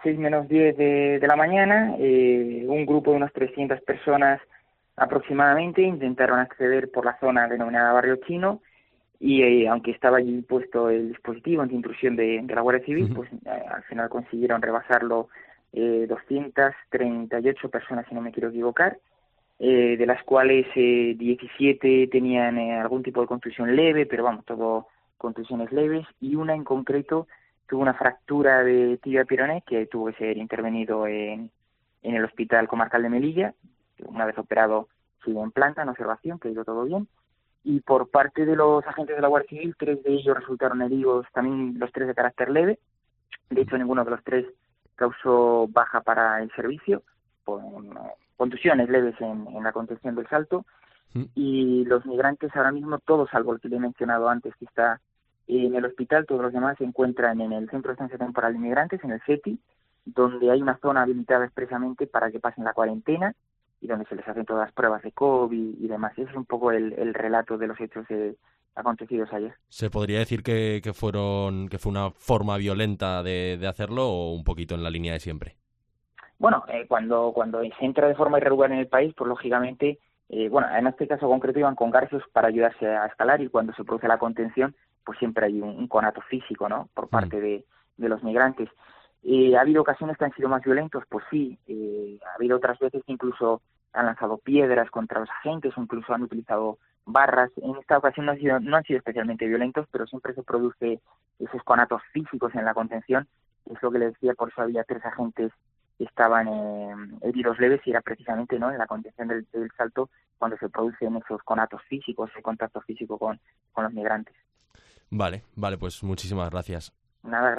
6 menos 10 de la mañana, un grupo de unas 300 personas aproximadamente intentaron acceder por la zona denominada Barrio Chino y aunque estaba allí puesto el dispositivo anti-intrusión de la Guardia Civil, Ujú. pues al final consiguieron rebasarlo 238 personas, si no me quiero equivocar, de las cuales 17 tenían algún tipo de contusión leve, pero vamos, todo contusiones leves, y una en concreto tuvo una fractura de tibia peroné que tuvo que ser intervenido en el Hospital Comarcal de Melilla. Una vez operado sigue en planta, en observación, que ha ido todo bien. Y por parte de los agentes de la Guardia Civil, 3 de ellos resultaron heridos, también los 3 de carácter leve. De hecho, ninguno de los 3 causó baja para el servicio, con contusiones leves en la contención del salto. Mm. Y los migrantes ahora mismo, todos salvo el que le he mencionado antes, que está en el hospital, todos los demás se encuentran en el Centro de Estancia Temporal de Inmigrantes, en el CETI, donde hay una zona habilitada expresamente para que pasen la cuarentena y donde se les hacen todas las pruebas de COVID y demás. Ese es un poco el relato de los hechos acontecidos ayer. ¿Se podría decir que fue una forma violenta de hacerlo o un poquito en la línea de siempre? Bueno, cuando se entra de forma irregular en el país, pues lógicamente, bueno, en este caso concreto iban con garfios para ayudarse a escalar y cuando se produce la contención, pues siempre hay un conato físico, ¿no?, por Mm. parte de los migrantes. ¿Ha habido ocasiones que han sido más violentos? Pues sí. Ha habido otras veces que incluso han lanzado piedras contra los agentes o incluso han utilizado barras. En esta ocasión no han sido especialmente violentos, pero siempre se produce esos conatos físicos en la contención. Es lo que le decía, por eso había 3 agentes que estaban heridos leves y era precisamente, ¿no?, en la contención del salto cuando se producen esos conatos físicos, el contacto físico con los migrantes. Vale, pues muchísimas gracias. Nada.